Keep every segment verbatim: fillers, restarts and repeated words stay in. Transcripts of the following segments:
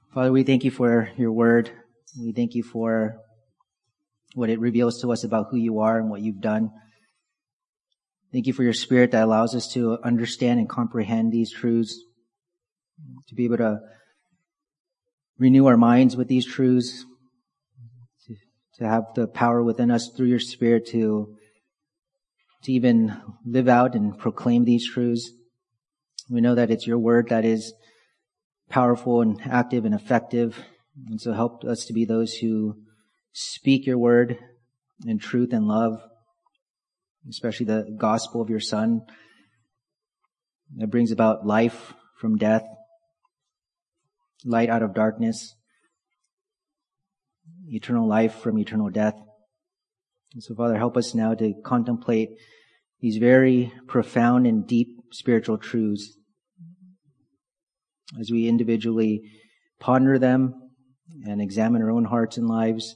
Father, we thank you for your word. We thank you for what it reveals to us about who you are and what you've done. Thank you for your spirit that allows us to understand and comprehend these truths, to be able to renew our minds with these truths, to, to have the power within us through your spirit to, to even live out and proclaim these truths. We know that it's your word that is powerful and active and effective. And so help us to be those who speak your word in truth and love, especially the gospel of your Son that brings about life from death, light out of darkness, eternal life from eternal death. And so, Father, help us now to contemplate these very profound and deep spiritual truths as we individually ponder them and examine our own hearts and lives.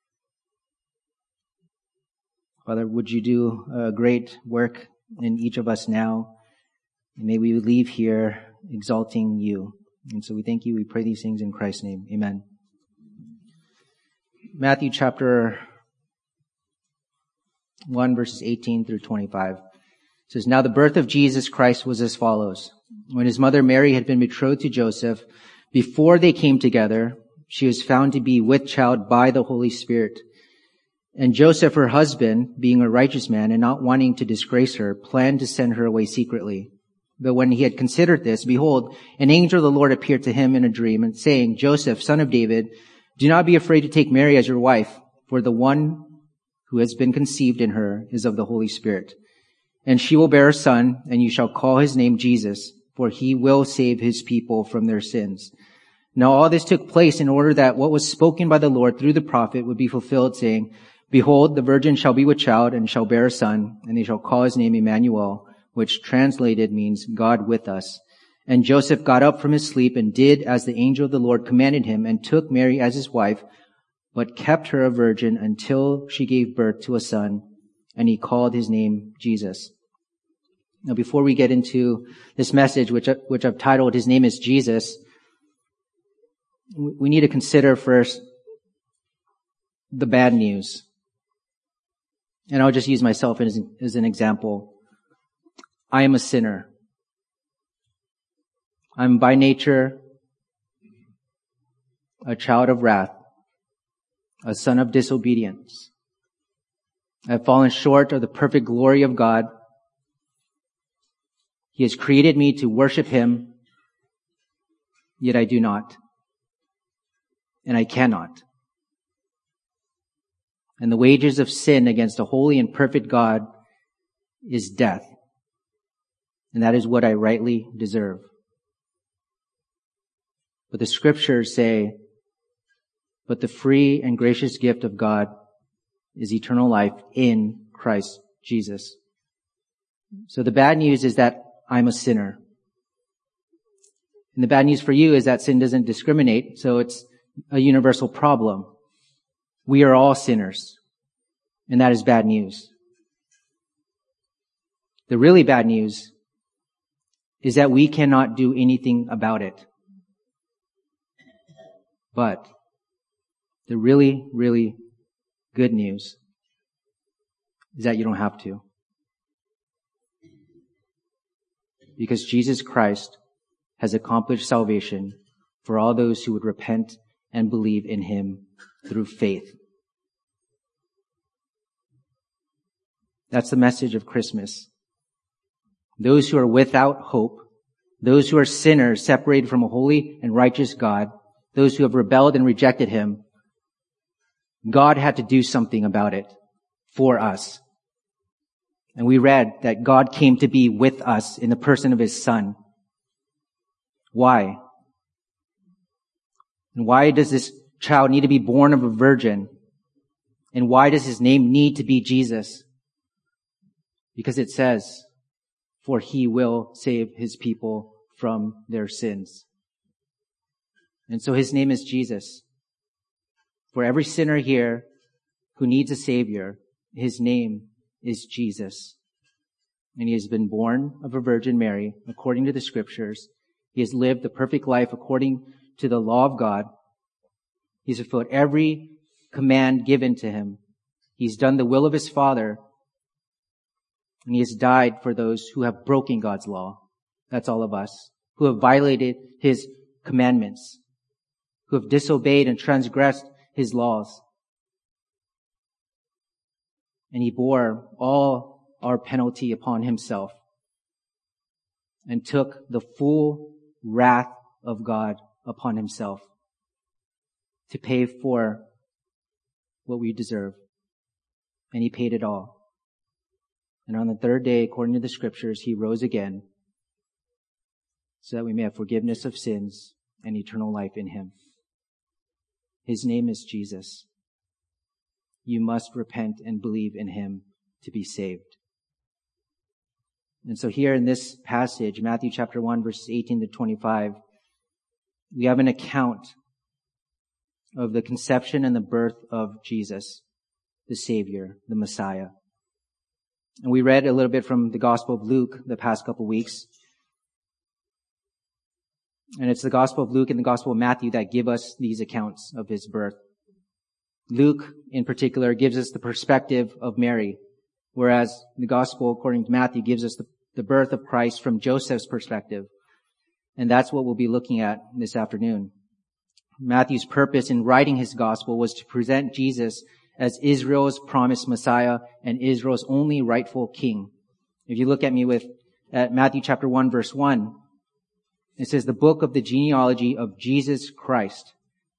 Father, would you do a great work in each of us now? And may we leave here exalting you. And so we thank you. We pray these things in Christ's name. Amen. Matthew chapter one, verses eighteen through twenty-five. It says, "Now the birth of Jesus Christ was as follows. When his mother Mary had been betrothed to Joseph, before they came together, she was found to be with child by the Holy Spirit. And Joseph, her husband, being a righteous man and not wanting to disgrace her, planned to send her away secretly. But when he had considered this, behold, an angel of the Lord appeared to him in a dream, and saying, Joseph, son of David, do not be afraid to take Mary as your wife, for the one who has been conceived in her is of the Holy Spirit. And she will bear a son, and you shall call his name Jesus, for he will save his people from their sins. Now all this took place in order that what was spoken by the Lord through the prophet would be fulfilled, saying, Behold, the virgin shall be with child and shall bear a son, and they shall call his name Emmanuel, which translated means God with us. And Joseph got up from his sleep and did as the angel of the Lord commanded him, and took Mary as his wife, but kept her a virgin until she gave birth to a son, and he called his name Jesus." Now, before we get into this message, which, I, which I've titled, His Name is Jesus, we need to consider first the bad news. And I'll just use myself as, as an example. I am a sinner. I'm by nature a child of wrath, a son of disobedience. I've fallen short of the perfect glory of God. He has created me to worship him, yet I do not. And I cannot. And the wages of sin against a holy and perfect God is death. And that is what I rightly deserve. But the scriptures say, but the free and gracious gift of God is eternal life in Christ Jesus. So the bad news is that I'm a sinner. And the bad news for you is that sin doesn't discriminate, so it's a universal problem. We are all sinners, and that is bad news. The really bad news is that we cannot do anything about it. But the really, really good news is that you don't have to. Because Jesus Christ has accomplished salvation for all those who would repent and believe in him through faith. That's the message of Christmas. Those who are without hope, those who are sinners separated from a holy and righteous God, those who have rebelled and rejected him, God had to do something about it for us. And we read that God came to be with us in the person of his Son. Why? And why does this child need to be born of a virgin? And why does his name need to be Jesus? Because it says, for he will save his people from their sins. And so his name is Jesus. For every sinner here who needs a Savior, his name is Jesus. And he has been born of a Virgin Mary, according to the Scriptures. He has lived the perfect life according to the law of God. He's fulfilled every command given to him. He's done the will of his Father. And he has died for those who have broken God's law. That's all of us. Who have violated his commandments. Who have disobeyed and transgressed his laws. And he bore all our penalty upon himself. And took the full wrath of God upon himself. To pay for what we deserve. And he paid it all. And on the third day, according to the scriptures, he rose again so that we may have forgiveness of sins and eternal life in him. His name is Jesus. You must repent and believe in him to be saved. And so here in this passage, Matthew chapter one, verses eighteen to twenty-five, we have an account of the conception and the birth of Jesus, the Savior, the Messiah. And we read a little bit from the Gospel of Luke the past couple of weeks. And it's the Gospel of Luke and the Gospel of Matthew that give us these accounts of his birth. Luke, in particular, gives us the perspective of Mary, whereas the Gospel, according to Matthew, gives us the, the birth of Christ from Joseph's perspective. And that's what we'll be looking at this afternoon. Matthew's purpose in writing his Gospel was to present Jesus as Israel's promised Messiah and Israel's only rightful king. If you look at me with at Matthew chapter one, verse one, it says the book of the genealogy of Jesus Christ.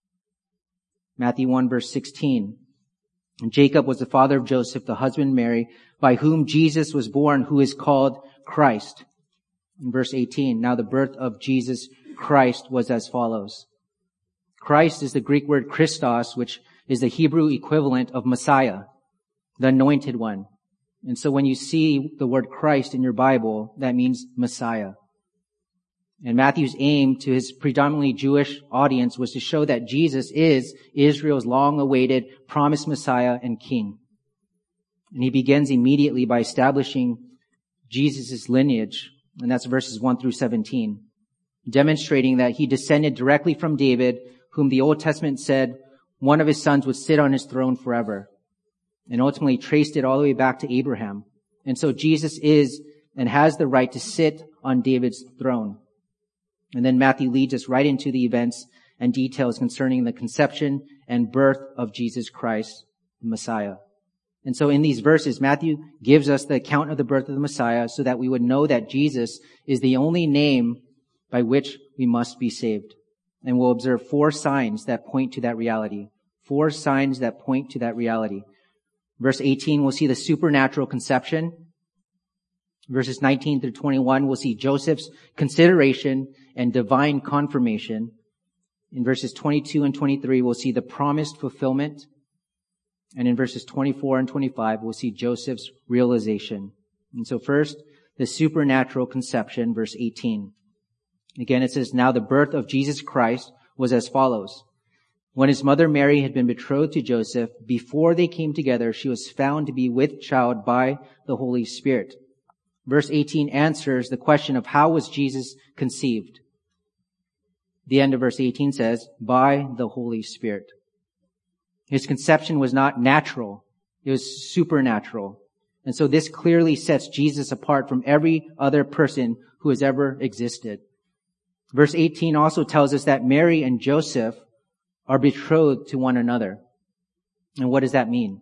Matthew one, verse sixteen. And Jacob was the father of Joseph, the husband of Mary, by whom Jesus was born, who is called Christ. In verse eighteen, now the birth of Jesus Christ was as follows. Christ is the Greek word Christos, which is the Hebrew equivalent of Messiah, the anointed one. And so when you see the word Christ in your Bible, that means Messiah. And Matthew's aim to his predominantly Jewish audience was to show that Jesus is Israel's long-awaited promised Messiah and King. And he begins immediately by establishing Jesus' lineage, and that's verses one through seventeen, demonstrating that he descended directly from David, whom the Old Testament said one of his sons would sit on his throne forever, and ultimately traced it all the way back to Abraham. And so Jesus is and has the right to sit on David's throne. And then Matthew leads us right into the events and details concerning the conception and birth of Jesus Christ, the Messiah. And so in these verses, Matthew gives us the account of the birth of the Messiah so that we would know that Jesus is the only name by which we must be saved. And we'll observe four signs that point to that reality. Four signs that point to that reality. Verse eighteen, we'll see the supernatural conception. Verses nineteen through twenty-one, we'll see Joseph's consideration and divine confirmation. In verses twenty-two and twenty-three, we'll see the promised fulfillment. And in verses twenty-four and twenty-five, we'll see Joseph's realization. And so first, the supernatural conception, verse eighteen. Again, it says, now the birth of Jesus Christ was as follows. When his mother Mary had been betrothed to Joseph, before they came together, she was found to be with child by the Holy Spirit. Verse eighteen answers the question of how was Jesus conceived. The end of verse eighteen says, by the Holy Spirit. His conception was not natural. It was supernatural. And so this clearly sets Jesus apart from every other person who has ever existed. Verse eighteen also tells us that Mary and Joseph are betrothed to one another. And what does that mean?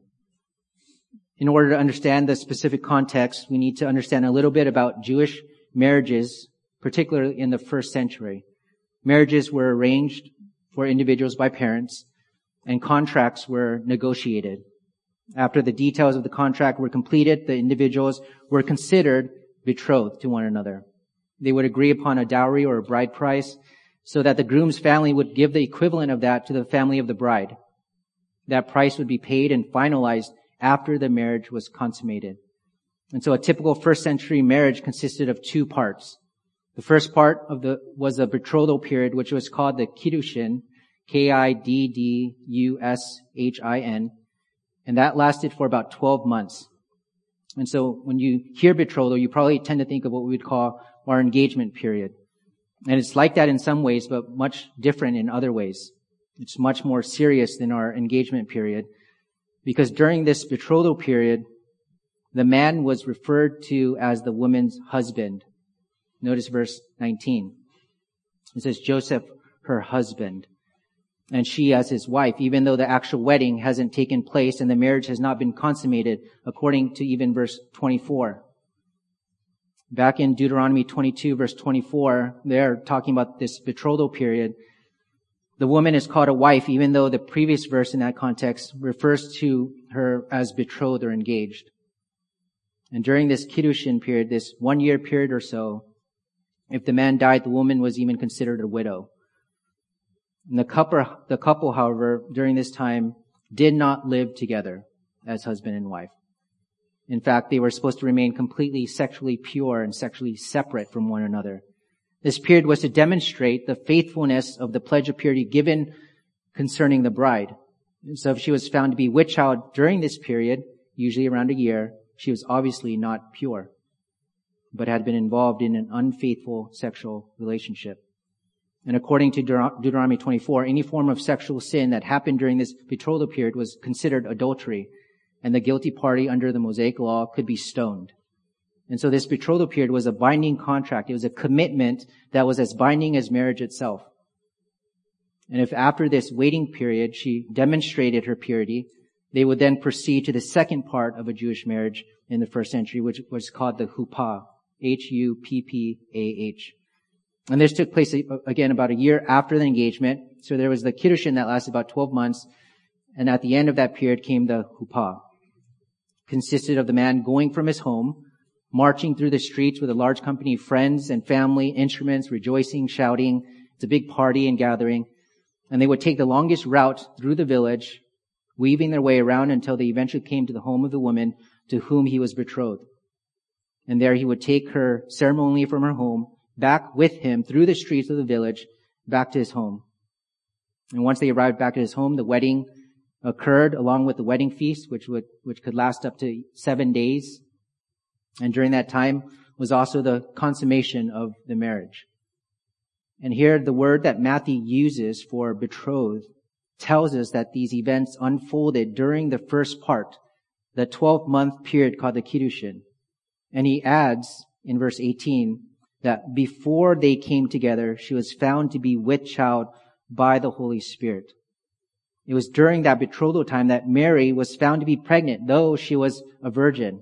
In order to understand the specific context, we need to understand a little bit about Jewish marriages, particularly in the first century. Marriages were arranged for individuals by parents, and contracts were negotiated. After the details of the contract were completed, the individuals were considered betrothed to one another. They would agree upon a dowry or a bride price so that the groom's family would give the equivalent of that to the family of the bride. That price would be paid and finalized after the marriage was consummated. And so a typical first century marriage consisted of two parts. The first part of the was the betrothal period, which was called the Kiddushin, K I D D U S H I N, and that lasted for about twelve months. And so when you hear betrothal, you probably tend to think of what we would call our engagement period. And it's like that in some ways, but much different in other ways. It's much more serious than our engagement period, because during this betrothal period, the man was referred to as the woman's husband. Notice verse nineteen. It says, Joseph, her husband, and she as his wife, even though the actual wedding hasn't taken place and the marriage has not been consummated, according to even verse twenty-four. Back in Deuteronomy twenty-two, verse twenty-four, they're talking about this betrothal period. The woman is called a wife, even though the previous verse in that context refers to her as betrothed or engaged. And during this Kiddushin period, this one year period or so, if the man died, the woman was even considered a widow. And the couple, the couple, however, during this time did not live together as husband and wife. In fact, they were supposed to remain completely sexually pure and sexually separate from one another. This period was to demonstrate the faithfulness of the pledge of purity given concerning the bride. And so if she was found to be with child during this period, usually around a year, she was obviously not pure, but had been involved in an unfaithful sexual relationship. And according to Deuteronomy twenty-four, any form of sexual sin that happened during this betrothal period was considered adultery, and the guilty party under the Mosaic law could be stoned. And so this betrothal period was a binding contract. It was a commitment that was as binding as marriage itself. And if after this waiting period she demonstrated her purity, they would then proceed to the second part of a Jewish marriage in the first century, which was called the huppah, H U P P A H. And this took place, again, about a year after the engagement. So there was the Kiddushin that lasted about twelve months. And at the end of that period came the huppah. Consisted of the man going from his home, marching through the streets with a large company of friends and family, instruments, rejoicing, shouting. It's a big party and gathering. And they would take the longest route through the village, weaving their way around until they eventually came to the home of the woman to whom he was betrothed. And there he would take her ceremonially from her home, back with him through the streets of the village, back to his home. And once they arrived back at his home, the wedding occurred along with the wedding feast, which would, which could last up to seven days. And during that time was also the consummation of the marriage. And here the word that Matthew uses for betrothed tells us that these events unfolded during the first part, the twelve-month period called the Kiddushin. And he adds in verse eighteen that before they came together, she was found to be with child by the Holy Spirit. It was during that betrothal time that Mary was found to be pregnant, though she was a virgin.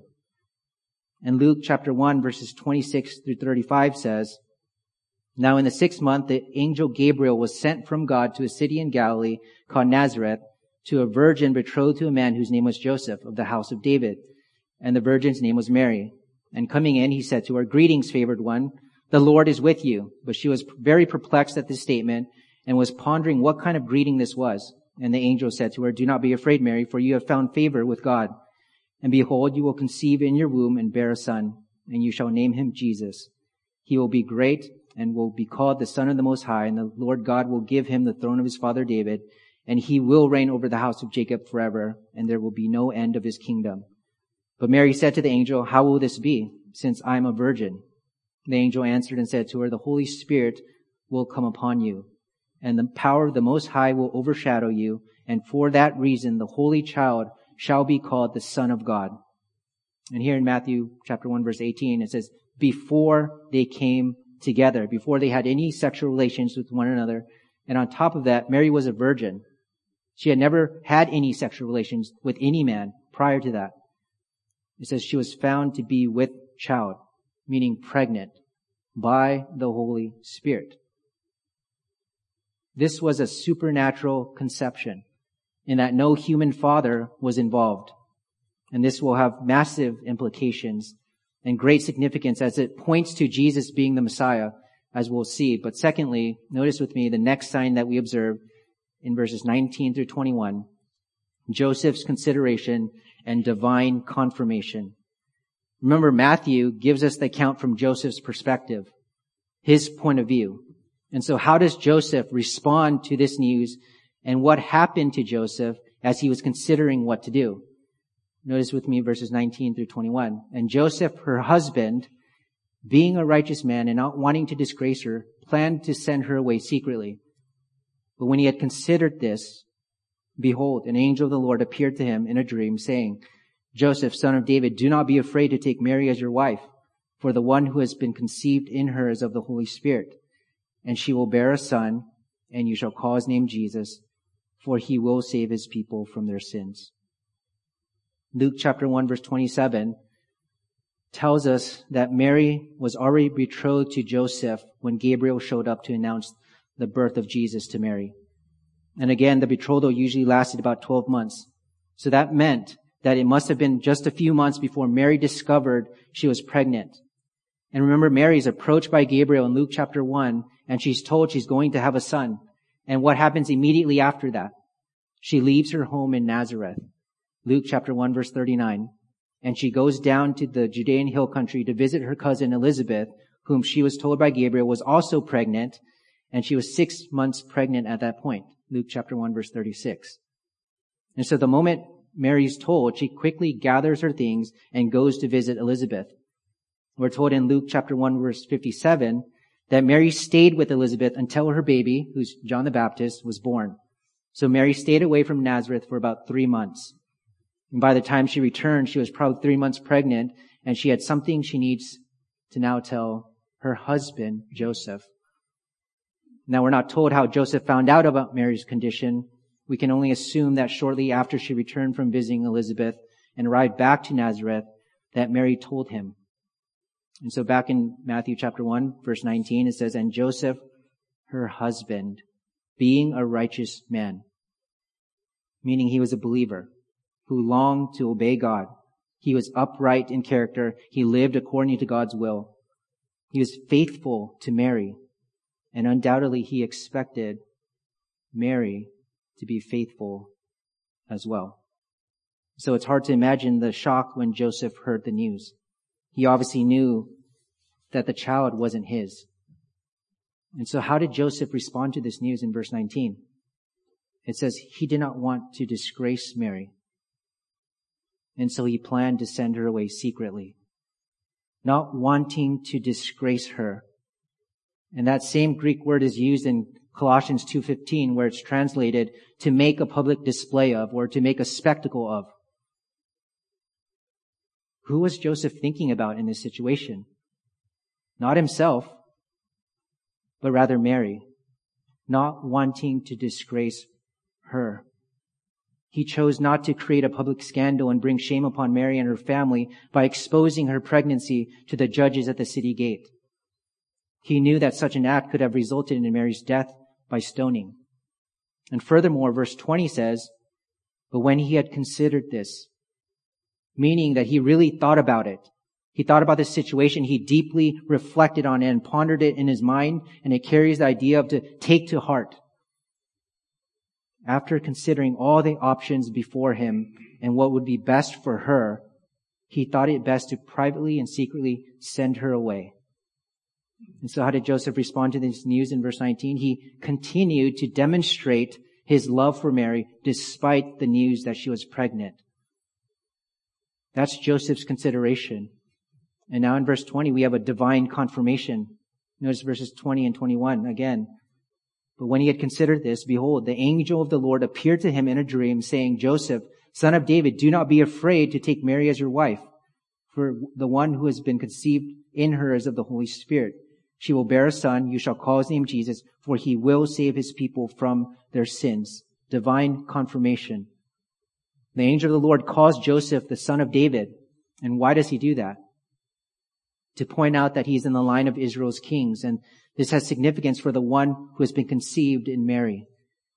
And Luke chapter one, verses twenty-six through thirty-five says, Now in the sixth month, the angel Gabriel was sent from God to a city in Galilee called Nazareth to a virgin betrothed to a man whose name was Joseph of the house of David. And the virgin's name was Mary. And coming in, he said to her, Greetings, favored one. The Lord is with you. But she was very perplexed at this statement and was pondering what kind of greeting this was. And the angel said to her, Do not be afraid, Mary, for you have found favor with God. And behold, you will conceive in your womb and bear a son, and you shall name him Jesus. He will be great and will be called the Son of the Most High, and the Lord God will give him the throne of his father David, and he will reign over the house of Jacob forever, and there will be no end of his kingdom. But Mary said to the angel, How will this be, since I am a virgin? The angel answered and said to her, The Holy Spirit will come upon you, and the power of the Most High will overshadow you, and for that reason the Holy Child shall be called the Son of God. And here in Matthew chapter one, verse eighteen, it says, before they came together, before they had any sexual relations with one another. And on top of that, Mary was a virgin. She had never had any sexual relations with any man prior to that. It says she was found to be with child, meaning pregnant, by the Holy Spirit. This was a supernatural conception in that no human father was involved. And this will have massive implications and great significance as it points to Jesus being the Messiah, as we'll see. But secondly, notice with me the next sign that we observe in verses nineteen through twenty-one, Joseph's consideration and divine confirmation. Remember, Matthew gives us the account from Joseph's perspective, his point of view. And so how does Joseph respond to this news, and what happened to Joseph as he was considering what to do? Notice with me verses nineteen through twenty-one. And Joseph, her husband, being a righteous man and not wanting to disgrace her, planned to send her away secretly. But when he had considered this, behold, an angel of the Lord appeared to him in a dream, saying, Joseph, son of David, do not be afraid to take Mary as your wife, for the one who has been conceived in her is of the Holy Spirit. And she will bear a son, and you shall call his name Jesus, for he will save his people from their sins. Luke chapter one, verse twenty-seven tells us that Mary was already betrothed to Joseph when Gabriel showed up to announce the birth of Jesus to Mary. And again, the betrothal usually lasted about twelve months. So that meant that it must have been just a few months before Mary discovered she was pregnant. And remember, Mary is approached by Gabriel in Luke chapter one, and she's told she's going to have a son. And what happens immediately after that? She leaves her home in Nazareth. Luke chapter one, verse thirty-nine. And she goes down to the Judean hill country to visit her cousin Elizabeth, whom she was told by Gabriel was also pregnant, and she was six months pregnant at that point. Luke chapter one, verse thirty-six. And so the moment Mary's told, she quickly gathers her things and goes to visit Elizabeth. We're told in Luke chapter one, verse fifty-seven, that Mary stayed with Elizabeth until her baby, who's John the Baptist, was born. So Mary stayed away from Nazareth for about three months. And by the time she returned, she was probably three months pregnant, and she had something she needs to now tell her husband, Joseph. Now, we're not told how Joseph found out about Mary's condition. We can only assume that shortly after she returned from visiting Elizabeth and arrived back to Nazareth, that Mary told him. And so back in Matthew chapter one, verse nineteen, it says, and Joseph, her husband, being a righteous man, meaning he was a believer who longed to obey God. He was upright in character. He lived according to God's will. He was faithful to Mary. And undoubtedly he expected Mary to be faithful as well. So it's hard to imagine the shock when Joseph heard the news. He obviously knew that the child wasn't his. And so how did Joseph respond to this news in verse nineteen? It says he did not want to disgrace Mary. And so he planned to send her away secretly, not wanting to disgrace her. And that same Greek word is used in Colossians two fifteen, where it's translated to make a public display of, or to make a spectacle of. Who was Joseph thinking about in this situation? Not himself, but rather Mary, not wanting to disgrace her. He chose not to create a public scandal and bring shame upon Mary and her family by exposing her pregnancy to the judges at the city gate. He knew that such an act could have resulted in Mary's death by stoning. And furthermore, verse twenty says, but when he had considered this, meaning that he really thought about it, he thought about the situation, he deeply reflected on it and pondered it in his mind, and it carries the idea of to take to heart. After considering all the options before him and what would be best for her, he thought it best to privately and secretly send her away. And so how did Joseph respond to this news in verse nineteen? He continued to demonstrate his love for Mary despite the news that she was pregnant. That's Joseph's consideration. And now in verse twenty, we have a divine confirmation. Notice verses twenty and twenty-one again. But when he had considered this, behold, the angel of the Lord appeared to him in a dream, saying, Joseph, son of David, do not be afraid to take Mary as your wife, for the one who has been conceived in her is of the Holy Spirit. She will bear a son. You shall call his name Jesus, for he will save his people from their sins. Divine confirmation. The angel of the Lord calls Joseph the son of David. And why does he do that? To point out that he's in the line of Israel's kings. And this has significance for the one who has been conceived in Mary.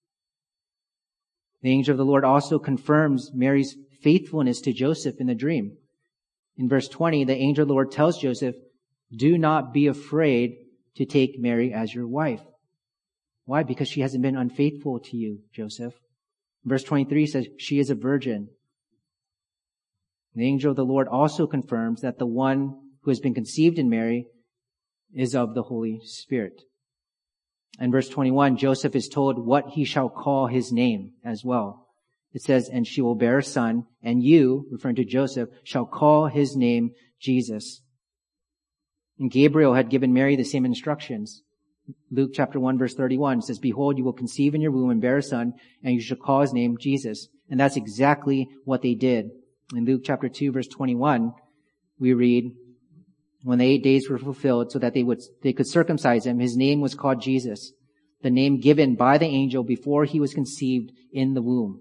The angel of the Lord also confirms Mary's faithfulness to Joseph in the dream. In verse twenty, the angel of the Lord tells Joseph, do not be afraid to take Mary as your wife. Why? Because she hasn't been unfaithful to you, Joseph. Verse twenty-three says, she is a virgin. The angel of the Lord also confirms that the one who has been conceived in Mary is of the Holy Spirit. And verse twenty-one, Joseph is told what he shall call his name as well. It says, and she will bear a son, and you, referring to Joseph, shall call his name Jesus. And Gabriel had given Mary the same instructions. Luke chapter one verse thirty-one says, "Behold, you will conceive in your womb and bear a son, and you shall call his name Jesus." And that's exactly what they did. In Luke chapter two verse twenty-one, we read, "When the eight days were fulfilled so that they would, they could circumcise him, his name was called Jesus, the name given by the angel before he was conceived in the womb."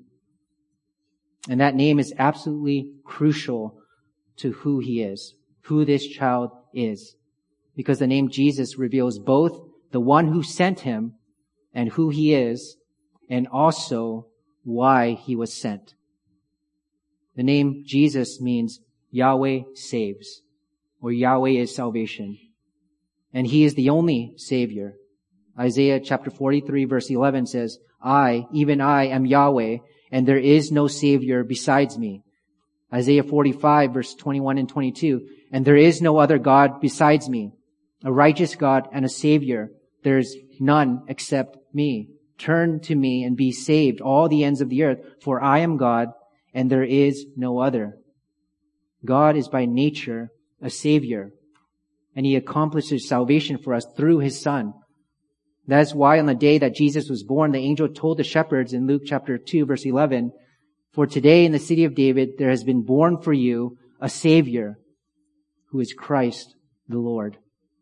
And that name is absolutely crucial to who he is, who this child is. Because the name Jesus reveals both the one who sent him and who he is, and also why he was sent. The name Jesus means Yahweh saves, or Yahweh is salvation. And he is the only Savior. Isaiah chapter forty-three verse eleven says, "I, even I, am Yahweh, and there is no Savior besides me." Isaiah forty-five verse twenty-one and twenty-two, "And there is no other God besides me, a righteous God and a Savior. There is none except me. Turn to me and be saved, all the ends of the earth, for I am God, and there is no other." God is by nature a Savior, and he accomplishes salvation for us through his Son. That is why on the day that Jesus was born, the angel told the shepherds in Luke chapter two verse eleven, "For today in the city of David there has been born for you a Savior, who is Christ the Lord."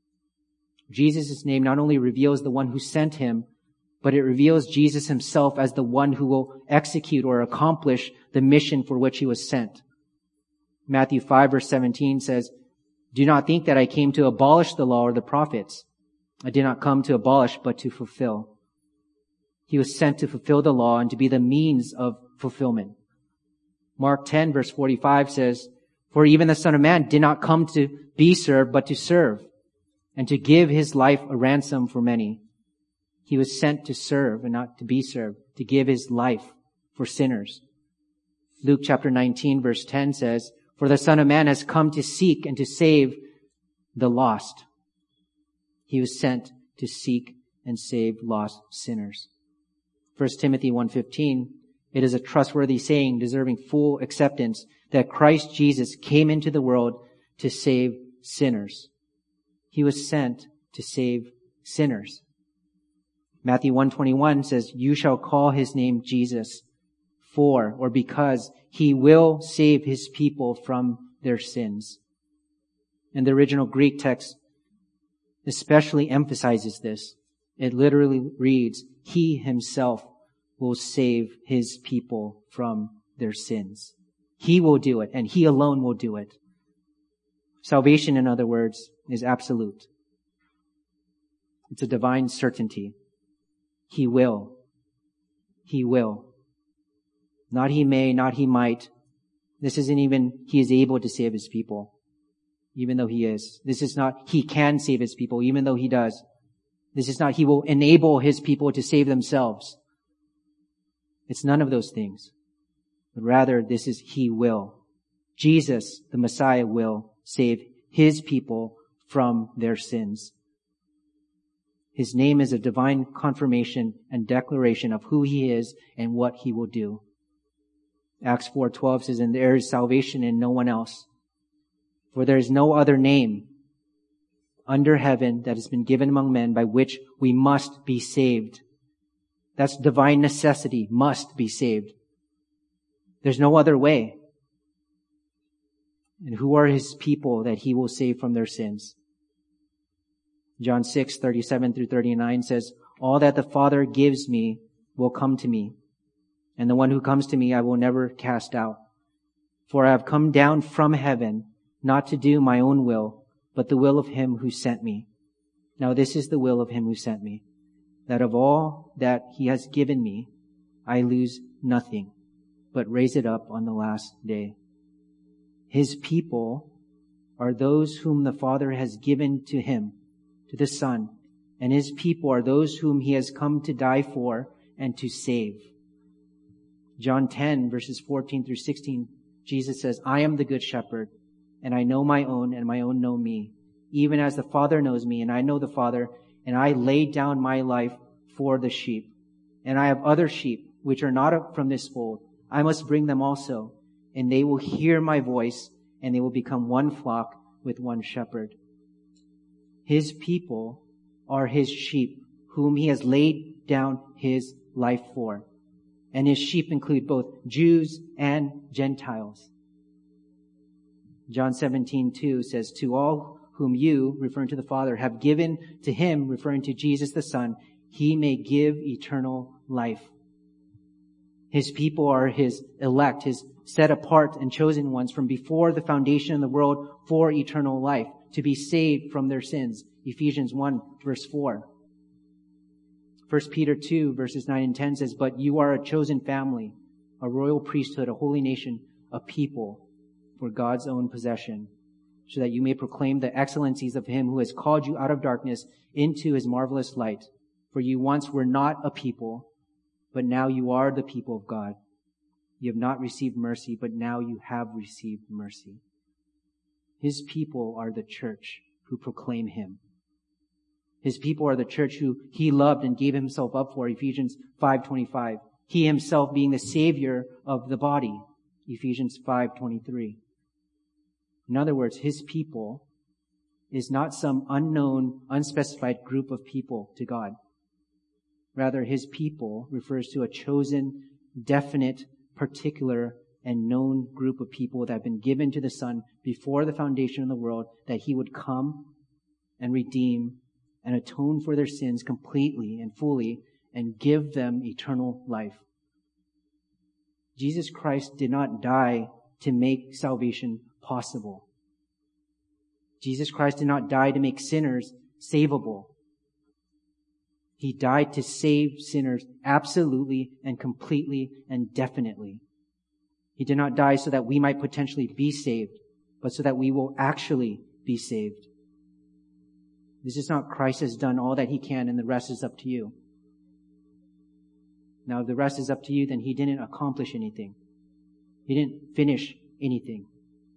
Jesus' name not only reveals the one who sent him, but it reveals Jesus himself as the one who will execute or accomplish the mission for which he was sent. Matthew five verse seventeen says, "Do not think that I came to abolish the law or the prophets. I did not come to abolish, but to fulfill." He was sent to fulfill the law and to be the means of fulfillment. Mark ten verse forty-five says, "For even the Son of Man did not come to be served, but to serve, and to give his life a ransom for many." He was sent to serve and not to be served, to give his life for sinners. Luke chapter nineteen verse ten says, "For the Son of Man has come to seek and to save the lost." He was sent to seek and save lost sinners. First Timothy one fifteen, "It is a trustworthy saying deserving full acceptance that Christ Jesus came into the world to save sinners." He was sent to save sinners. Matthew one twenty-one says, "You shall call his name Jesus, for," or because, "he will save his people from their sins." And the original Greek text especially emphasizes this. It literally reads, "He himself will save his people from their sins." He will do it, and he alone will do it. Salvation, in other words, is absolute. It's a divine certainty. He will. He will. Not he may, not he might. This isn't even he is able to save his people, even though he is. This is not he can save his people, even though he does. This is not he will enable his people to save themselves. It's none of those things. But rather, this is he will. Jesus, the Messiah, will save his people from their sins. His name is a divine confirmation and declaration of who he is and what he will do. Acts four twelve says, "And there is salvation in no one else. For there is no other name under heaven that has been given among men by which we must be saved." That's divine necessity, must be saved. There's no other way. And who are his people that he will save from their sins? John six thirty-seven through thirty-nine says, "All that the Father gives me will come to me, and the one who comes to me I will never cast out. For I have come down from heaven, not to do my own will, but the will of him who sent me. Now this is the will of him who sent me, that of all that he has given me, I lose nothing, but raise it up on the last day." His people are those whom the Father has given to him, to the Son, and his people are those whom he has come to die for and to save. John ten verses fourteen through sixteen, Jesus says, "I am the good shepherd, and I know my own, and my own know me, even as the Father knows me, and I know the Father, and I lay down my life for the sheep. And I have other sheep, which are not from this fold. I must bring them also, and they will hear my voice, and they will become one flock with one shepherd." his people are his sheep, whom he has laid down his life for. And his sheep include both Jews and Gentiles. John seventeen two says, to all whom you, referring to the Father, have given to him, referring to Jesus the Son, he may give eternal life. His people are his elect, his set apart and chosen ones from before the foundation of the world for eternal life, to be saved from their sins. Ephesians one verse four. First Peter two verses nine and ten says, but you are a chosen family, a royal priesthood, a holy nation, a people for God's own possession, so that you may proclaim the excellencies of him who has called you out of darkness into his marvelous light. For you once were not a people, but now you are the people of God. You have not received mercy, but now you have received mercy. His people are the church who proclaim him. His people are the church who he loved and gave himself up for, Ephesians five twenty-five. He himself being the Savior of the body, Ephesians five twenty-three. In other words, his people is not some unknown, unspecified group of people to God. Rather, his people refers to a chosen, definite, particular, and known group of people that have been given to the Son before the foundation of the world, that he would come and redeem and atone for their sins completely and fully and give them eternal life. Jesus Christ did not die to make salvation possible. Jesus Christ did not die to make sinners savable. He died to save sinners absolutely and completely and definitely. He did not die so that we might potentially be saved, but so that we will actually be saved. This is not Christ has done all that he can and the rest is up to you. Now, if the rest is up to you, then he didn't accomplish anything. He didn't finish anything.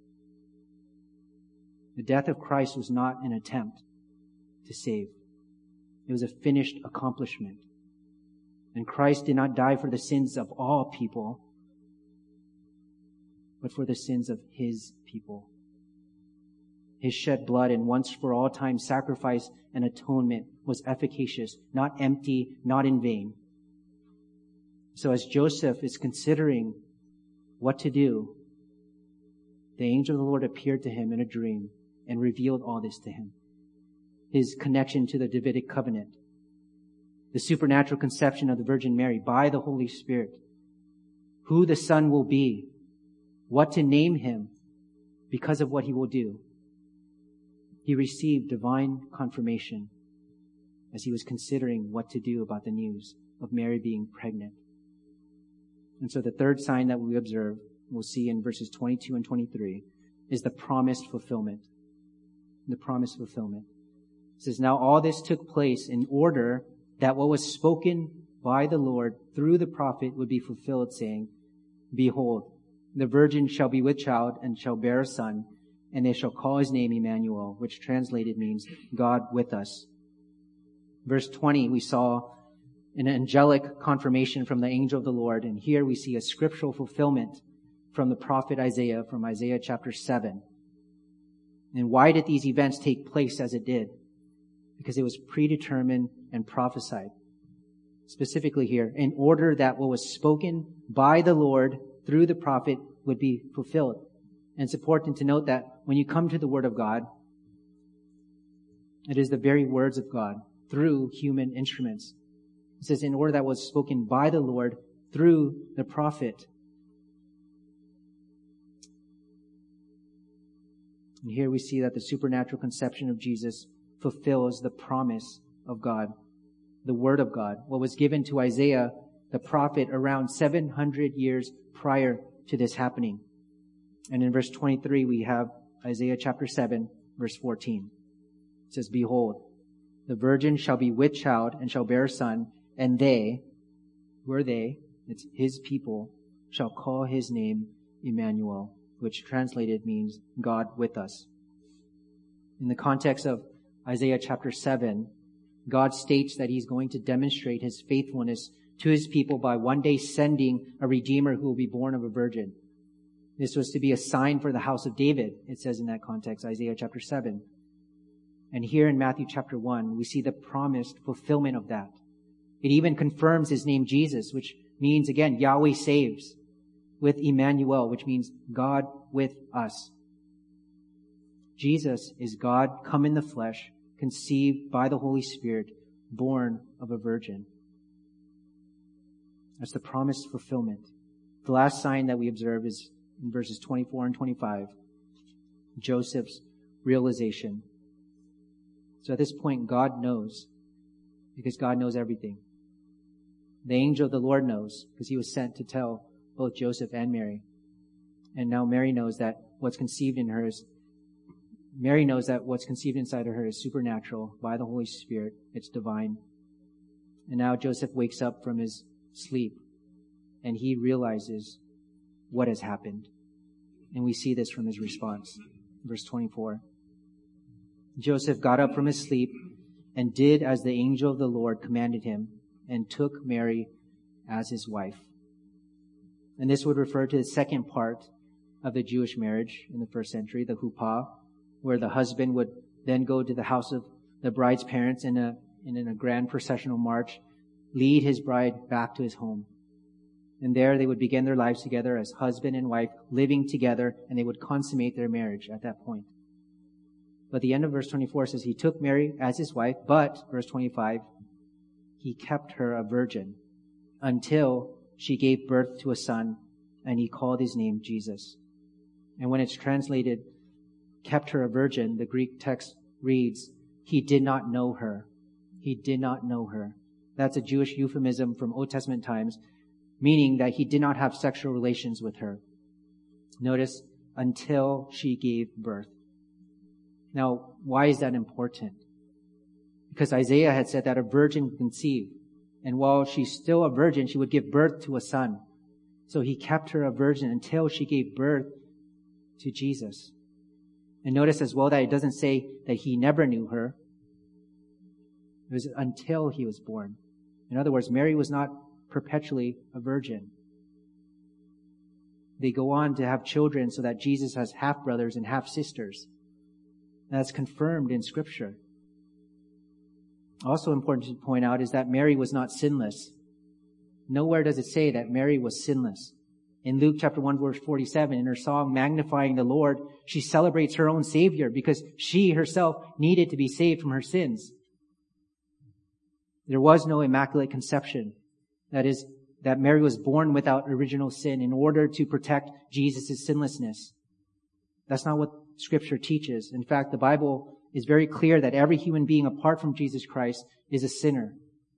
The death of Christ was not an attempt to save. It was a finished accomplishment. And Christ did not die for the sins of all people, but for the sins of his people. His shed blood and once for all time sacrifice and atonement was efficacious, not empty, not in vain. So as Joseph is considering what to do, the angel of the Lord appeared to him in a dream and revealed all this to him. His connection to the Davidic covenant, the supernatural conception of the Virgin Mary by the Holy Spirit, who the Son will be, what to name him because of what he will do. He received divine confirmation as he was considering what to do about the news of Mary being pregnant. And so the third sign that we observe, we'll see in verses twenty-two and twenty-three, is the promised fulfillment. The promised fulfillment. It says, now all this took place in order that what was spoken by the Lord through the prophet would be fulfilled, saying, behold, the virgin shall be with child and shall bear a son, and they shall call his name Emmanuel, which translated means God with us. Verse twenty, we saw an angelic confirmation from the angel of the Lord, and here we see a scriptural fulfillment from the prophet Isaiah, from Isaiah chapter seven. And why did these events take place as it did? Because it was predetermined and prophesied. Specifically here, in order that what was spoken by the Lord through the prophet would be fulfilled. And it's important to note that when you come to the Word of God, it is the very words of God through human instruments. It says, in order that was spoken by the Lord through the prophet. And here we see that the supernatural conception of Jesus fulfills the promise of God, the Word of God, what was given to Isaiah, the prophet, around seven hundred years prior to this happening. And in verse twenty-three, we have Isaiah chapter seven, verse fourteen. It says, behold, the virgin shall be with child and shall bear a son, and they, who are they? It's his people, shall call his name Emmanuel, which translated means God with us. In the context of Isaiah chapter seven, God states that he's going to demonstrate his faithfulness to his people by one day sending a Redeemer who will be born of a virgin. This was to be a sign for the house of David, it says in that context, Isaiah chapter seven. And here in Matthew chapter one, we see the promised fulfillment of that. It even confirms his name Jesus, which means, again, Yahweh saves, with Emmanuel, which means God with us. Jesus is God come in the flesh, conceived by the Holy Spirit, born of a virgin. That's the promised fulfillment. The last sign that we observe is in verses twenty-four and twenty-five, Joseph's realization. So at this point, God knows, because God knows everything. The angel of the Lord knows, because he was sent to tell both Joseph and Mary. And now Mary knows that what's conceived in her is, Mary knows that what's conceived inside of her is supernatural by the Holy Spirit. It's divine. And now Joseph wakes up from his sleep, and he realizes what has happened. And we see this from his response. Verse twenty-four. Joseph got up from his sleep and did as the angel of the Lord commanded him, and took Mary as his wife. And this would refer to the second part of the Jewish marriage in the first century, the huppah, where the husband would then go to the house of the bride's parents in a, in a grand processional march, lead his bride back to his home. And there they would begin their lives together as husband and wife, living together, and they would consummate their marriage at that point. But the end of verse twenty-four says he took Mary as his wife, but, verse twenty-five, he kept her a virgin until she gave birth to a son, and he called his name Jesus. And when it's translated, kept her a virgin, the Greek text reads, he did not know her. He did not know her. That's a Jewish euphemism from Old Testament times, meaning that he did not have sexual relations with her. Notice, until she gave birth. Now, why is that important? Because Isaiah had said that a virgin would conceive, and while she's still a virgin, she would give birth to a son. So he kept her a virgin until she gave birth to Jesus. And notice as well that it doesn't say that he never knew her. It was until he was born. In other words, Mary was not perpetually a virgin. They go on to have children so that Jesus has half-brothers and half-sisters. That's confirmed in Scripture. Also important to point out is that Mary was not sinless. Nowhere does it say that Mary was sinless. In Luke chapter one, verse forty-seven, in her song, Magnifying the Lord, she celebrates her own Savior because she herself needed to be saved from her sins. There was no immaculate conception. That is, that Mary was born without original sin in order to protect Jesus' sinlessness. That's not what Scripture teaches. In fact, the Bible is very clear that every human being apart from Jesus Christ is a sinner.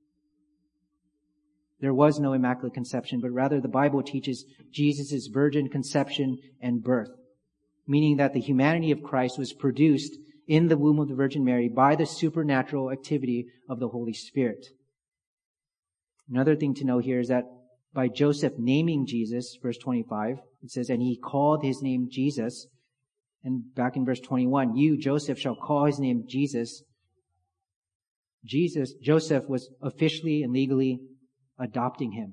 There was no immaculate conception, but rather the Bible teaches Jesus' virgin conception and birth, meaning that the humanity of Christ was produced in the womb of the Virgin Mary by the supernatural activity of the Holy Spirit. Another thing to know here is that by Joseph naming Jesus, verse twenty-five, it says, and he called his name Jesus. And back in verse twenty-one, you, Joseph, shall call his name Jesus. Jesus, Joseph was officially and legally adopting him.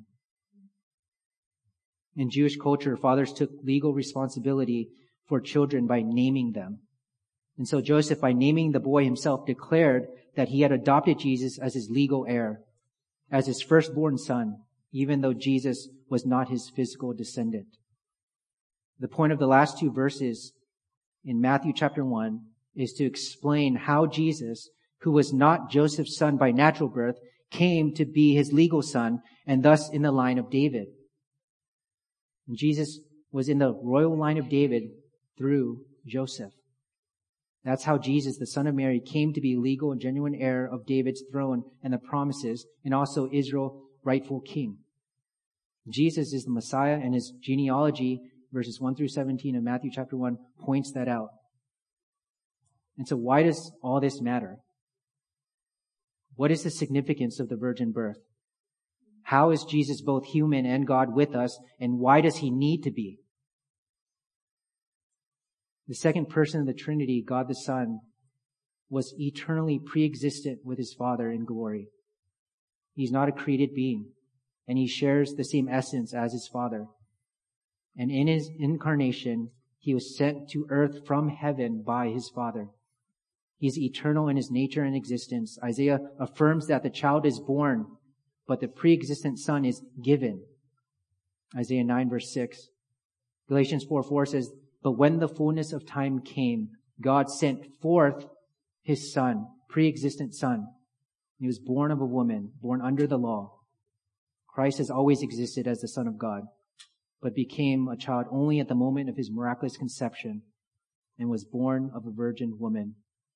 In Jewish culture, fathers took legal responsibility for children by naming them. And so Joseph, by naming the boy himself, declared that he had adopted Jesus as his legal heir, as his firstborn son, even though Jesus was not his physical descendant. The point of the last two verses in Matthew chapter one is to explain how Jesus, who was not Joseph's son by natural birth, came to be his legal son and thus in the line of David. And Jesus was in the royal line of David through Joseph. That's how Jesus, the son of Mary, came to be legal and genuine heir of David's throne and the promises, and also Israel's rightful king. Jesus is the Messiah, and his genealogy, verses one through seventeen of Matthew chapter one, points that out. And so why does all this matter? What is the significance of the virgin birth? How is Jesus both human and God with us, and why does he need to be? The second person of the Trinity, God the Son, was eternally pre-existent with his Father in glory. He's not a created being, and he shares the same essence as his Father. And in his incarnation, he was sent to earth from heaven by his Father. He is eternal in his nature and existence. Isaiah affirms that the child is born, but the pre-existent son is given. Isaiah nine verse six. Galatians four four says, but when the fullness of time came, God sent forth his son, pre-existent son. He was born of a woman, born under the law. Christ has always existed as the Son of God, but became a child only at the moment of his miraculous conception and was born of a virgin woman.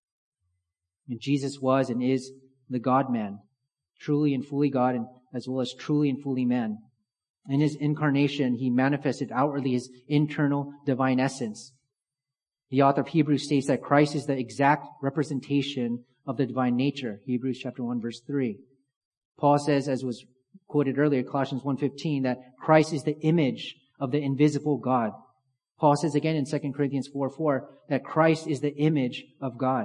And Jesus was and is the God-man, truly and fully God, and as well as truly and fully man. In his incarnation, he manifested outwardly his internal divine essence. The author of Hebrews states that Christ is the exact representation of the divine nature. Hebrews chapter one verse three. Paul says, as was quoted earlier, Colossians one fifteen, that Christ is the image of the invisible God. Paul says again in Second Corinthians four four that Christ is the image of God.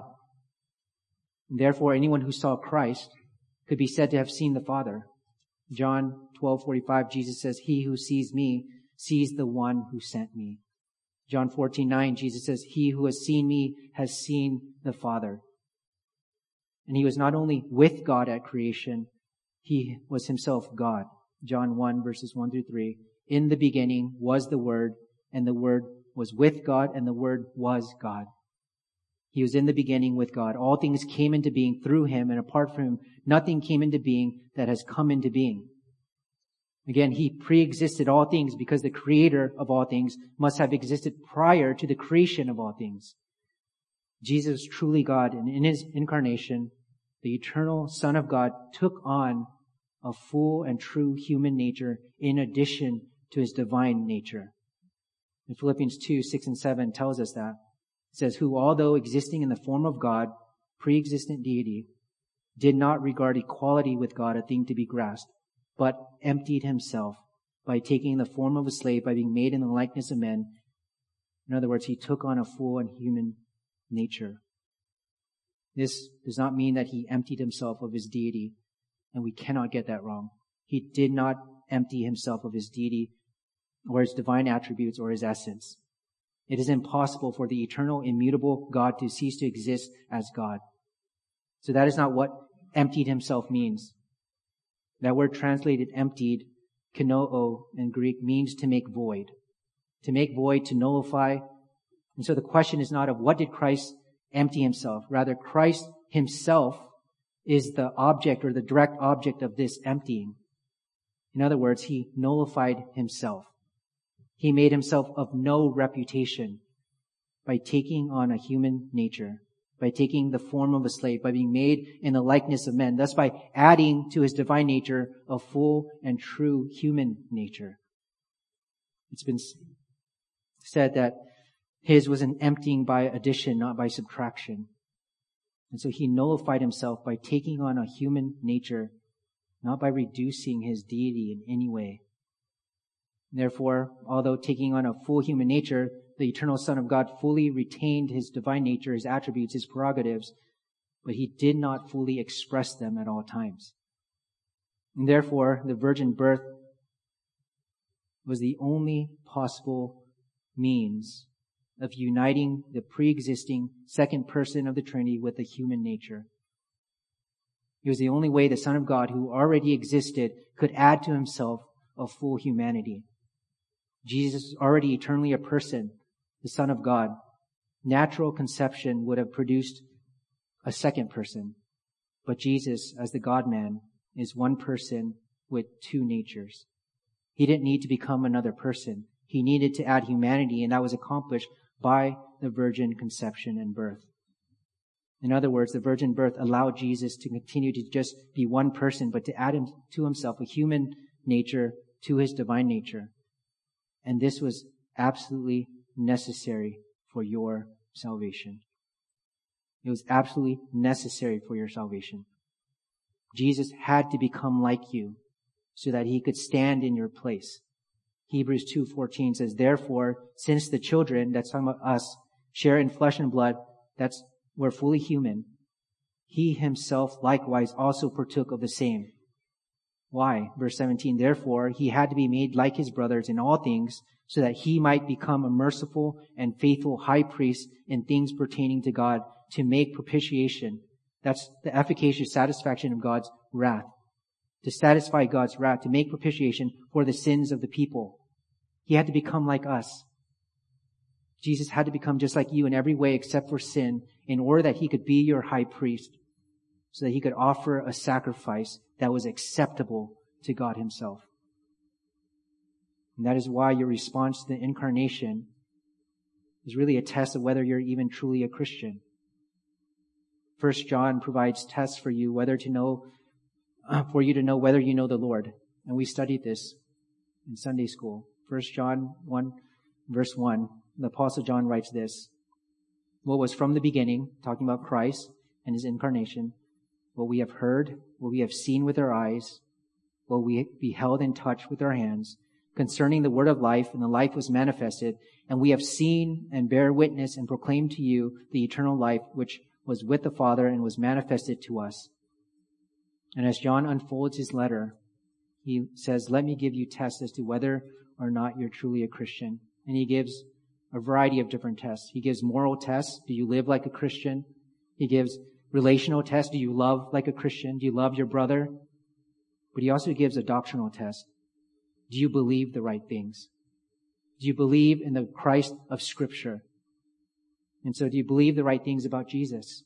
And therefore, anyone who saw Christ could be said to have seen the Father. John twelve forty-five, Jesus says, he who sees me sees the one who sent me. John fourteen nine, Jesus says, he who has seen me has seen the Father. And he was not only with God at creation, he was himself God. John one verses one through three. In the beginning was the Word, and the Word was with God, and the Word was God. He was in the beginning with God. All things came into being through him, and apart from him, nothing came into being that has come into being. Again, he pre-existed all things because the creator of all things must have existed prior to the creation of all things. Jesus is truly God, and in his incarnation, the eternal Son of God took on a full and true human nature in addition to his divine nature. In Philippians two, six and seven tells us that. It says, who although existing in the form of God, pre-existent deity, did not regard equality with God a thing to be grasped, but emptied himself by taking the form of a slave, by being made in the likeness of men. In other words, he took on a full and human nature. This does not mean that he emptied himself of his deity, and we cannot get that wrong. He did not empty himself of his deity or his divine attributes or his essence. It is impossible for the eternal, immutable God to cease to exist as God. So that is not what emptied himself means. That word translated emptied, kenoo in Greek, means to make void. To make void, to nullify. And so the question is not of what did Christ empty himself. Rather, Christ himself is the object or the direct object of this emptying. In other words, he nullified himself. He made himself of no reputation by taking on a human nature, by taking the form of a slave, by being made in the likeness of men, thus by adding to his divine nature a full and true human nature. It's been said that his was an emptying by addition, not by subtraction. And so he nullified himself by taking on a human nature, not by reducing his deity in any way. Therefore, although taking on a full human nature, the eternal Son of God fully retained his divine nature, his attributes, his prerogatives, but he did not fully express them at all times. And therefore, the virgin birth was the only possible means of uniting the pre-existing second person of the Trinity with the human nature. It was the only way the Son of God, who already existed, could add to himself a full humanity. Jesus is already eternally a person, the Son of God. Natural conception would have produced a second person. But Jesus, as the God-man, is one person with two natures. He didn't need to become another person. He needed to add humanity, and that was accomplished by the virgin conception and birth. In other words, the virgin birth allowed Jesus to continue to just be one person, but to add him to himself a human nature to his divine nature. And this was absolutely necessary for your salvation. It was absolutely necessary for your salvation. Jesus had to become like you so that he could stand in your place. Hebrews two fourteen says, therefore, since the children, that's talking about us, share in flesh and blood, that's, we're fully human, he himself likewise also partook of the same, Why? Verse seventeen, therefore, he had to be made like his brothers in all things, so that he might become a merciful and faithful high priest in things pertaining to God, to make propitiation. That's the efficacious satisfaction of God's wrath. To satisfy God's wrath, to make propitiation for the sins of the people. He had to become like us. Jesus had to become just like you in every way except for sin, in order that he could be your high priest, so that he could offer a sacrifice that was acceptable to God himself. And that is why your response to the incarnation is really a test of whether you're even truly a Christian. First John provides tests for you whether to know, uh, for you to know whether you know the Lord. And we studied this in Sunday school. First John one, verse one, the Apostle John writes this: what was from the beginning, talking about Christ and his incarnation, what we have heard, what we have seen with our eyes, what we beheld and touched with our hands, concerning the word of life, and the life was manifested, and we have seen and bear witness and proclaim to you the eternal life which was with the Father and was manifested to us. And as John unfolds his letter, he says, let me give you tests as to whether or not you're truly a Christian. And he gives a variety of different tests. He gives moral tests. Do you live like a Christian? He gives relational tests. Do you love like a Christian? Do you love your brother? But he also gives a doctrinal test. Do you believe the right things? Do you believe in the Christ of Scripture? And so do you believe the right things about Jesus?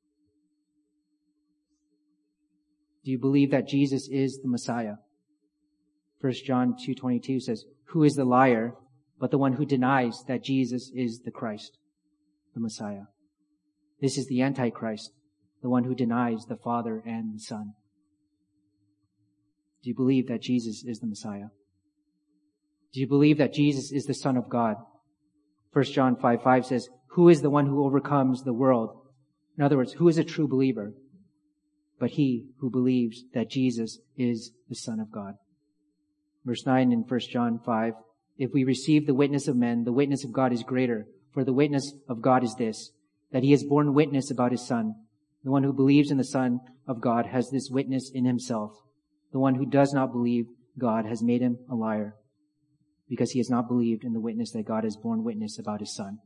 Do you believe that Jesus is the Messiah? First John two twenty-two says, who is the liar but the one who denies that Jesus is the Christ, the Messiah? This is the Antichrist, the one who denies the Father and the Son. Do you believe that Jesus is the Messiah? Do you believe that Jesus is the Son of God? First John five five says, who is the one who overcomes the world? In other words, who is a true believer? But he who believes that Jesus is the Son of God. Verse nine in First John five, if we receive the witness of men, the witness of God is greater. For the witness of God is this, that he has borne witness about his Son. The one who believes in the Son of God has this witness in himself. The one who does not believe God has made him a liar, because he has not believed in the witness that God has borne witness about his Son.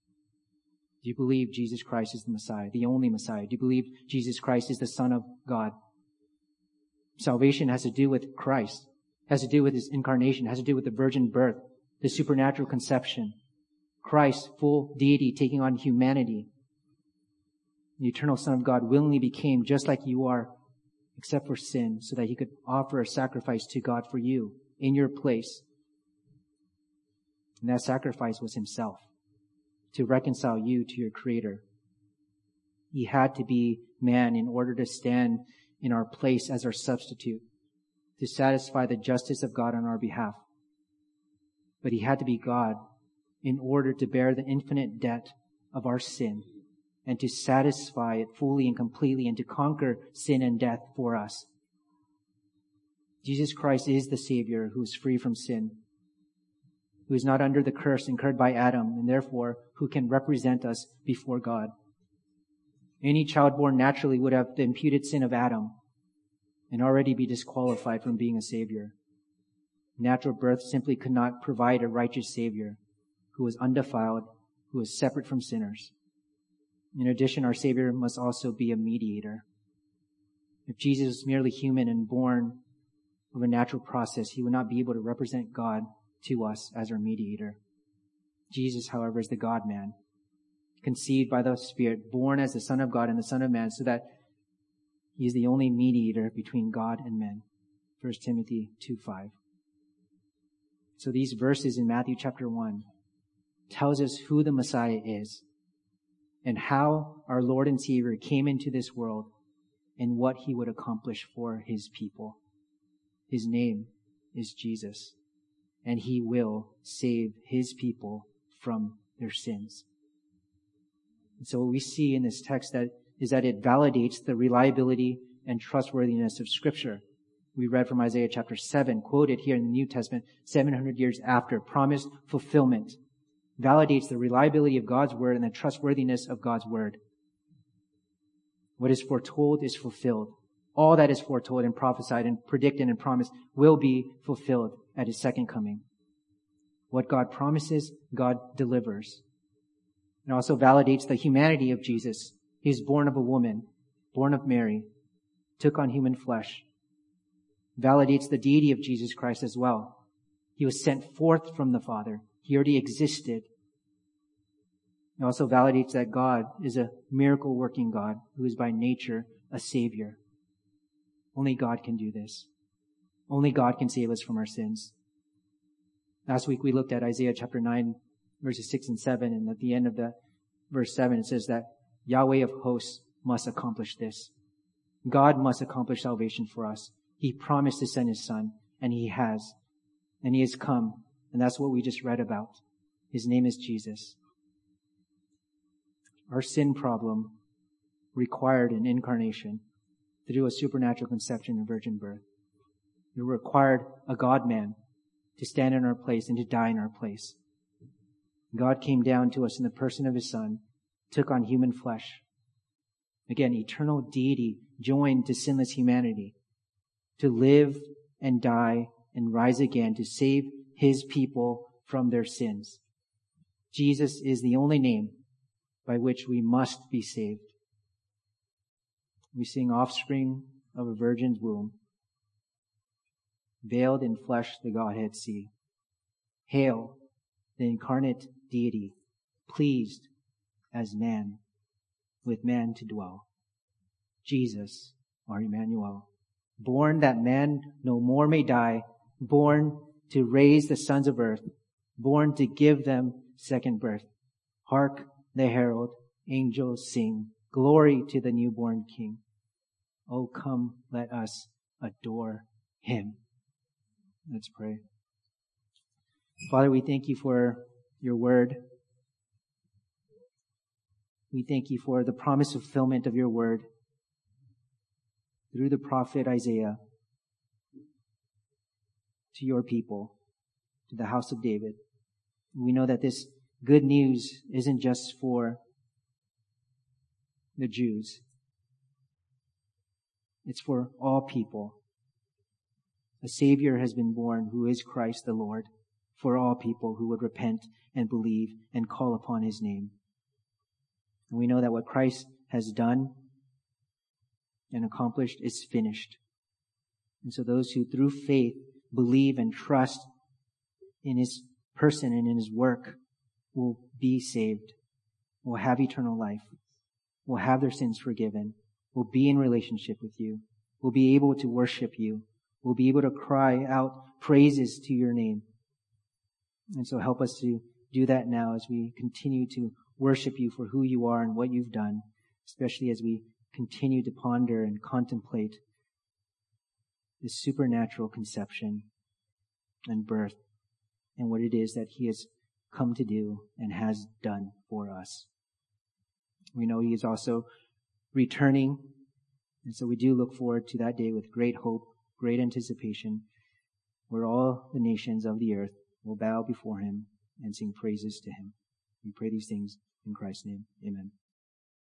Do you believe Jesus Christ is the Messiah, the only Messiah? Do you believe Jesus Christ is the Son of God? Salvation has to do with Christ, has to do with his incarnation, has to do with the virgin birth, the supernatural conception. Christ, full deity, taking on humanity. The eternal Son of God willingly became just like you are, except for sin, so that he could offer a sacrifice to God for you in your place. And that sacrifice was himself, to reconcile you to your Creator. He had to be man in order to stand in our place as our substitute, to satisfy the justice of God on our behalf. But he had to be God in order to bear the infinite debt of our sin and to satisfy it fully and completely and to conquer sin and death for us. Jesus Christ is the Savior who is free from sin, who is not under the curse incurred by Adam, and therefore who can represent us before God. Any child born naturally would have the imputed sin of Adam and already be disqualified from being a Savior. Natural birth simply could not provide a righteous Savior who was undefiled, who was separate from sinners. In addition, our Savior must also be a mediator. If Jesus was merely human and born of a natural process, he would not be able to represent God to us as our mediator. Jesus, however, is the God-man, conceived by the Spirit, born as the Son of God and the Son of Man, so that he is the only mediator between God and men. First Timothy two five. So these verses in Matthew chapter one tells us who the Messiah is and how our Lord and Savior came into this world and what he would accomplish for his people. His name is Jesus, and he will save his people from their sins. And so what we see in this text that is that it validates the reliability and trustworthiness of Scripture. We read from Isaiah chapter seven, quoted here in the New Testament, seven hundred years after, promised fulfillment. Validates the reliability of God's word and the trustworthiness of God's word. What is foretold is fulfilled. all that is foretold and prophesied and predicted and promised will be fulfilled at his second coming. What God promises, God delivers. It also validates the humanity of Jesus. He was born of a woman, born of Mary, took on human flesh. Validates the deity of Jesus Christ as well. He was sent forth from the Father. He already existed. It also validates that God is a miracle-working God who is by nature a Savior. Only God can do this. Only God can save us from our sins. Last week we looked at Isaiah chapter nine, verses six and seven, and at the end of the verse seven it says that Yahweh of hosts must accomplish this. God must accomplish salvation for us. He promised to send his Son, and he has. And he has come, and that's what we just read about. His name is Jesus. Our sin problem required an incarnation through a supernatural conception and virgin birth. It required a God-man to stand in our place and to die in our place. God came down to us in the person of his Son, took on human flesh. Again, eternal deity joined to sinless humanity, to live and die and rise again to save his people from their sins. Jesus is the only name by which we must be saved. We sing offspring of a virgin's womb, veiled in flesh the Godhead see. Hail, the incarnate deity, pleased as man, with man to dwell. Jesus, our Emmanuel, born that man no more may die, born to raise the sons of earth, born to give them second birth. Hark, the herald, angels sing, glory to the newborn King. Oh, come, let us adore him. Let's pray. Father, we thank you for your word. We thank you for the promise fulfillment of your word through the prophet Isaiah to your people, to the house of David. We know that this good news isn't just for the Jews. It's for all people. A Savior has been born who is Christ the Lord for all people who would repent and believe and call upon his name. And we know that what Christ has done and accomplished is finished. And so those who through faith believe and trust in his person and in his work will be saved, will have eternal life, will have their sins forgiven, will be in relationship with you, will be able to worship you, will be able to cry out praises to your name. And so help us to do that now as we continue to worship you for who you are and what you've done, especially as we continue to ponder and contemplate this supernatural conception and birth and what it is that he has come to do and has done for us. We know he is also returning, and so we do look forward to that day with great hope, great anticipation, where all the nations of the earth will bow before him and sing praises to him. We pray these things in Christ's name. Amen.